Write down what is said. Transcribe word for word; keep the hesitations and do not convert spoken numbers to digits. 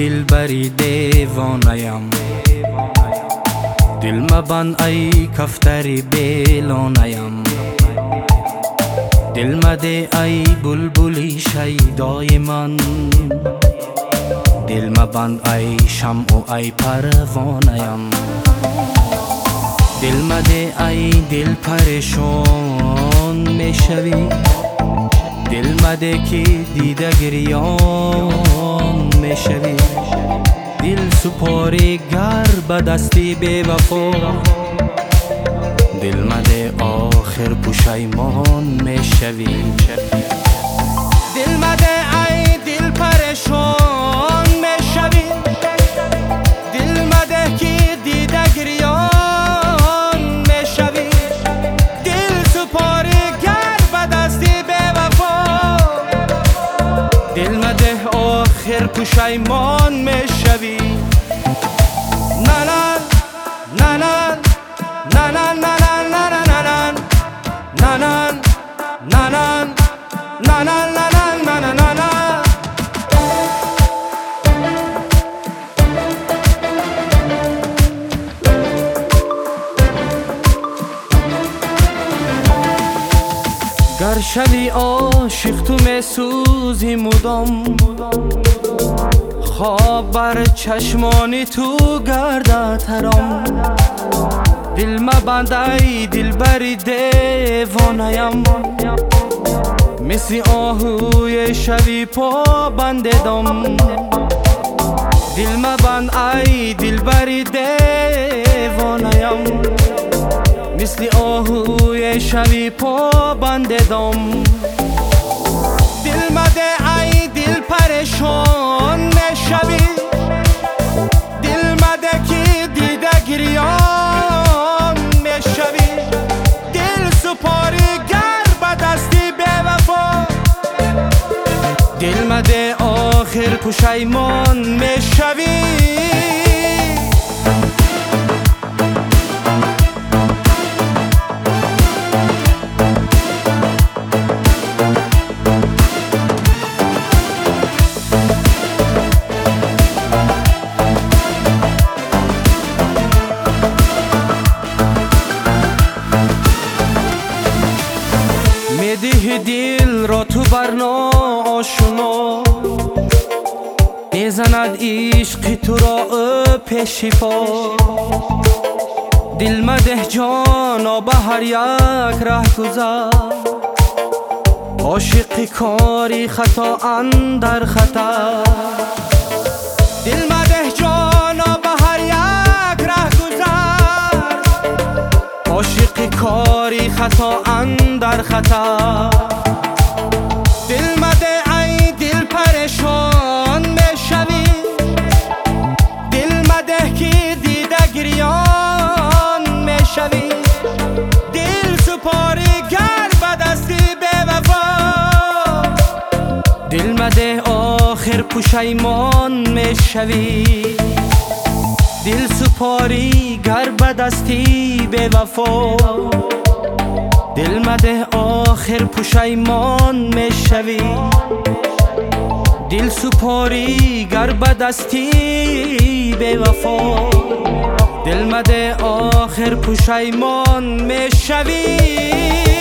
دلبری دیوانه‌ام، دل مبند ای کفتری بیلانه‌ام، دل مده ای بلبلی شیدای من، دل مبند ای شمع و ای پروانه‌ام، دل مده ای دل پریشان میشوی، دل مده که دیده گریان میشوی، دل سپاری گر به دستی بی وفا، دل مده آخر پشیمان میشوی، دل مده ای دل پریشان میشوی، دل مده که دیده گریان میشوی، دل سپاری گر به دستی بی وفا، دل مده آخر پشیمان میشوی. نه نه نه نه نه نه نه نه نه نه نه نه نه نه نه نه. گر شوی عاشق تو میسوزی مدام، خواب بر چشمانی تو گردد حرام، دل مبند ای دلبری دیوانه‌ام، مثل آهوی شوی پا بند دم، دل مبند ای دلبری دیوانه‌ام، مثل آهوی شوی پا بند دم، دل مده ای دل پریشان میشوی، دل مده که دیده گریان میشوی، دل سپاری گر به دستی بی وفا، دل مده آخر پشیمان میشوی. میده دل را تو برنا آشنا، میزند عشق تو را پیش پا، دل مده جانا به هر یک ره گذر، عاشق کاری خطا اندر خطر، دل مده جانا به هر یک ره گذر، عاشق کاری خطا اندر خطر، دل مده ای دل پریشان میشوی، دل مده که دیده گریان میشوی، دل سپاری گر به دستی بی وفا، دل مده آخر پشیمان میشوی، دل سپاری گر به دستی بی وفا، دل مده آخر پشیمان میشوی، دل سپاری گر به دستی بی وفا، دل مده آخر پشیمان میشوی.